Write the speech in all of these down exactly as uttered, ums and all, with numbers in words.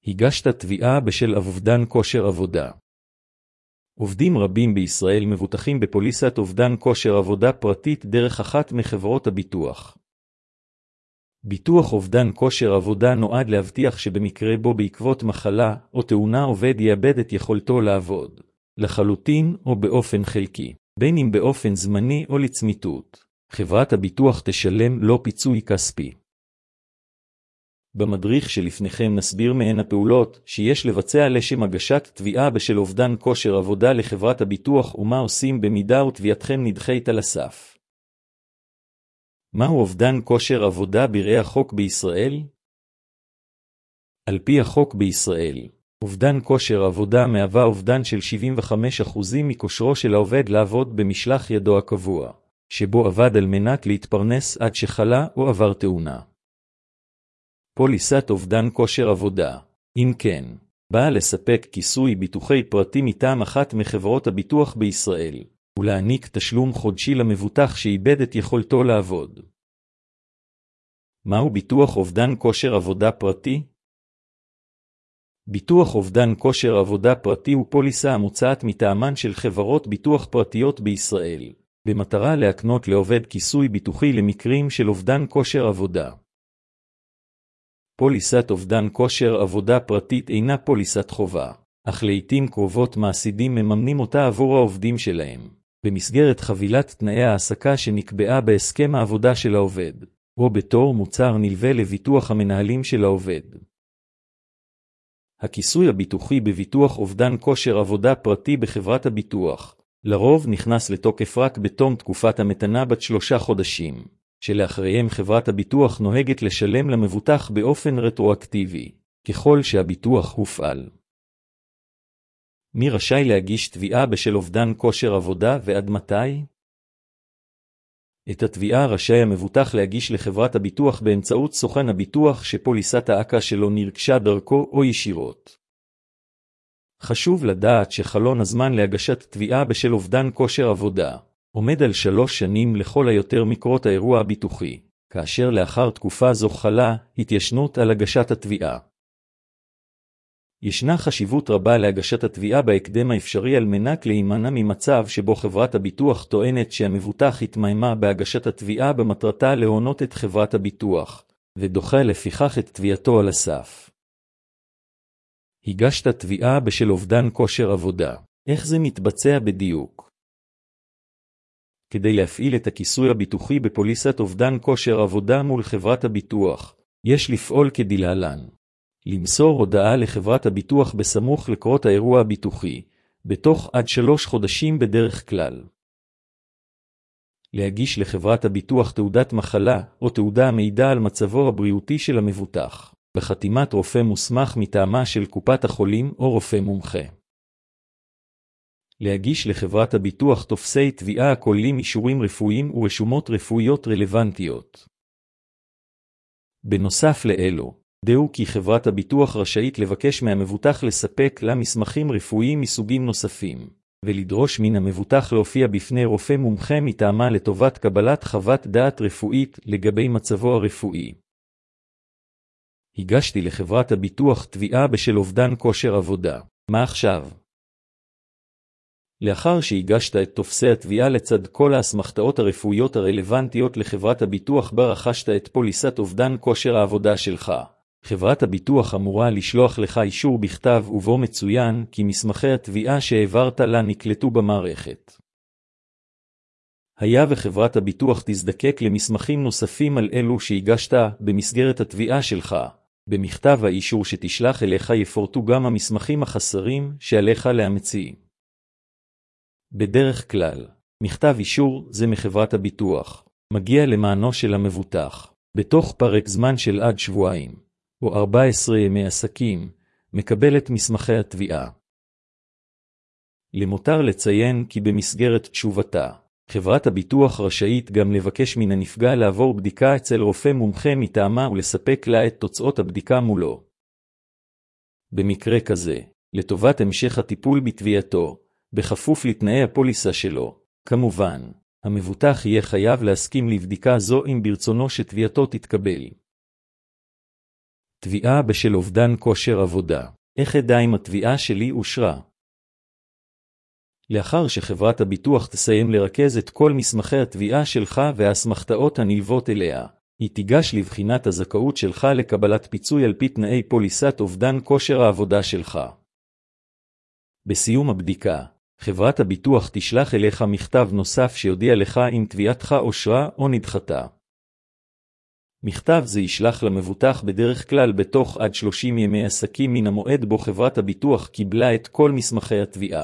הגשת תביעה בשל אובדן כושר עבודה. עובדים רבים בישראל מבוטחים בפוליסת אובדן כושר עבודה פרטית דרך אחת מחברות הביטוח. ביטוח אובדן כושר עבודה נועד להבטיח שבמקרה בו בעקבות מחלה או תאונה עובד יאבד את יכולתו לעבוד, לחלוטין או באופן חלקי, בין אם באופן זמני או לצמיתות, חברת הביטוח תשלם לו פיצוי כספי. במדריך שלפניכם נסביר מהן הפעולות שיש לבצע לשם הגשת תביעה בשל אובדן כושר עבודה לחברת הביטוח ומה עושים במידה ותביעתכם נדחית על הסף. מהו אובדן כושר עבודה בראה החוק בישראל? על פי החוק בישראל, אובדן כושר עבודה מהווה אובדן של שבעים וחמישה אחוז מכושרו של העובד לעבוד במשלח ידו הקבוע, שבו עבד על מנת להתפרנס עד שחלה או עבר תאונה. פוליסת אובדן כושר עבודה, אם כן, באה לספק כיסוי ביטוחי פרטי מטעם אחת מחברות הביטוח בישראל, ולהעניק תשלום חודשי למבוטח שאיבד את יכולתו לעבוד. מהו ביטוח אובדן כושר עבודה פרטי? ביטוח אובדן כושר עבודה פרטי הוא פוליסה המוצעת מטעמן של חברות ביטוח פרטיות בישראל, במטרה להקנות לעובד כיסוי ביטוחי למקרים של אובדן כושר עבודה. פוליסת אובדן כושר עבודה פרטית אינה פוליסת חובה, אך לעתים קרובות מעסיקים מממנים אותה עבור העובדים שלהם, במסגרת חבילת תנאי העסקה שנקבעה בהסכם העבודה של העובד, או בתור מוצר נלווה לביטוח המנהלים של העובד. הכיסוי הביטוחי בביטוח אובדן כושר עבודה פרטי בחברת הביטוח, לרוב נכנס לתוקף רק בתום תקופת המתנה בת שלושה חודשים, שלאחריהם חברת הביטוח נוהגת לשלם למבוטח באופן רטרואקטיבי, ככל שהביטוח הופעל. מי רשאי להגיש תביעה בשל אובדן כושר עבודה ועד מתי? את התביעה רשאי המבוטח להגיש לחברת הביטוח באמצעות סוכן הביטוח שפוליסת האקה שלו נרכשה דרכו או ישירות. חשוב לדעת שחלון הזמן להגשת תביעה בשל אובדן כושר עבודה עומד על שלוש שנים לכל היותר מקרות האירוע הביטוחי, כאשר לאחר תקופה זו חלה התיישנות על הגשת התביעה. ישנה חשיבות רבה להגשת התביעה בהקדם האפשרי על מנת להימנע ממצב שבו חברת הביטוח טוענת שהמבוטח התמהמה בהגשת התביעה במטרתה להונות את חברת הביטוח, ודוחה לפיכך את תביעתו על הסף. הגשת תביעה בשל אובדן כושר עבודה. איך זה מתבצע בדיוק? כדי להפעיל את הכיסוי הביטוחי בפוליסת אובדן כושר עבודה מול חברת הביטוח, יש לפעול כדלהלן. למסור הודעה לחברת הביטוח בסמוך לקרות האירוע הביטוחי, בתוך עד שלוש חודשים בדרך כלל. להגיש לחברת הביטוח תעודת מחלה או תעודה המעידה על מצבו הבריאותי של המבוטח, בחתימת רופא מוסמך מטעמה של קופת החולים או רופא מומחה. להגיש לחברת הביטוח תופסי תביעה הכוללים אישורים רפואיים ורשומות רפואיות רלוונטיות. בנוסף לאלו, דעו כי חברת הביטוח רשאית לבקש מהמבוטח לספק לה מסמכים רפואיים מסוגים נוספים, ולדרוש מן המבוטח להופיע בפני רופא מומחה מטעמה לטובת קבלת חוות דעת רפואית לגבי מצבו הרפואי. הגשתי לחברת הביטוח תביעה בשל אובדן כושר עבודה. מה עכשיו? לאחר שהגשת את תופסי התביעה לצד כל האסמכתאות הרפואיות הרלוונטיות לחברת הביטוח בה רכשת את פוליסת אובדן כושר העבודה שלך, חברת הביטוח אמורה לשלוח לך אישור בכתב ובו מצוין כי מסמכי התביעה שהעברת לה נקלטו במערכת. היה וחברת הביטוח תזדקק למסמכים נוספים על אלו שהגשת במסגרת התביעה שלך, במכתב האישור שתשלח אליך יפורטו גם המסמכים החסרים שעליך להמציא. בדרך כלל, מכתב אישור זה מחברת הביטוח, מגיע למענו של המבוטח, בתוך פרק זמן של עד שבועיים, או ארבעה עשר ימי עסקים, מקבל את מסמכי התביעה. למותר לציין כי במסגרת תשובתה, חברת הביטוח רשאית גם לבקש מן הנפגע לעבור בדיקה אצל רופא מומחה מטעמה ולספק לה את תוצאות הבדיקה מולו. במקרה כזה, לטובת המשך הטיפול בתביעתו, בכפוף לתנאי הפוליסה שלו, כמובן, המבוטח יהיה חייב להסכים לבדיקה זו אם ברצונו שתביעתו תתקבל. תביעה בשל אובדן כושר עבודה. איך אדע אם התביעה שלי אושרה? לאחר שחברת הביטוח תסיים לרכז את כל מסמכי התביעה שלך והאסמכתאות הנלוות אליה, היא תיגש לבחינת הזכאות שלך לקבלת פיצוי על פי תנאי פוליסת אובדן כושר העבודה שלך. בסיום הבדיקה, חברת הביטוח תשלח אליך מכתב נוסף שיודיע לך אם תביעתך אושרה או נדחתה. מכתב זה ישלח למבוטח בדרך כלל בתוך עד שלושים ימי עסקים מן המועד בו חברת הביטוח קיבלה את כל מסמכי התביעה.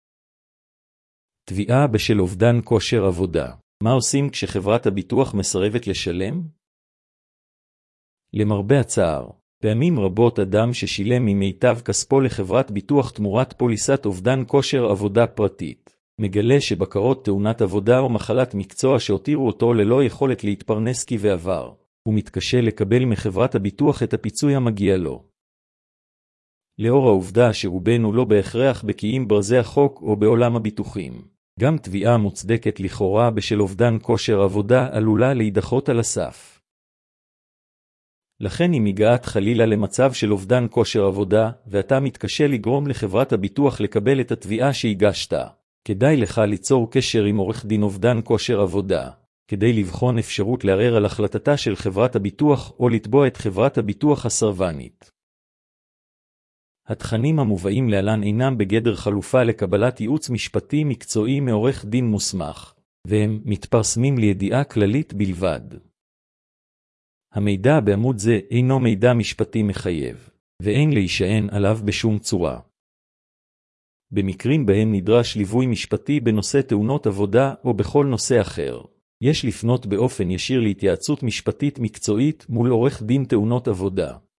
תביעה בשל אובדן כושר עבודה. מה עושים כשחברת הביטוח מסרבת לשלם? למרבה הצער, פעמים רבות אדם ששילם ממיטב כספו לחברת ביטוח תמורת פוליסת אובדן כושר עבודה פרטית, מגלה שבקרות תאונת עבודה או מחלת מקצוע שהותירו אותו ללא יכולת להתפרנס כבעבר, הוא מתקשה לקבל מחברת הביטוח את הפיצוי המגיע לו. לאור העובדה שרובנו לא בהכרח בקיאים ברזי החוק או בעולם הביטוחים, גם תביעה מוצדקת לכאורה בשל אובדן כושר עבודה עלולה להידחות על הסף. לכן אם הגעת חלילה למצב של אובדן כושר עבודה, ואתה מתקשה לגרום לחברת הביטוח לקבל את התביעה שהגשת, כדאי לך ליצור קשר עם עורך דין אובדן כושר עבודה, כדי לבחון אפשרות לערער על החלטתה של חברת הביטוח או לתבוע את חברת הביטוח הסרבנית. התכנים המובאים להלן אינם בגדר חלופה לקבלת ייעוץ משפטי מקצועי מעורך דין מוסמך, והם מתפרסמים לידיעה כללית בלבד. המידע בעמוד זה אינו מידע משפטי מחייב, ואין להישען עליו בשום צורה. במקרים בהם נדרש ליווי משפטי בנושא תאונות עבודה או בכל נושא אחר, יש לפנות באופן ישיר להתייעצות משפטית מקצועית מול עורך דין תאונות עבודה.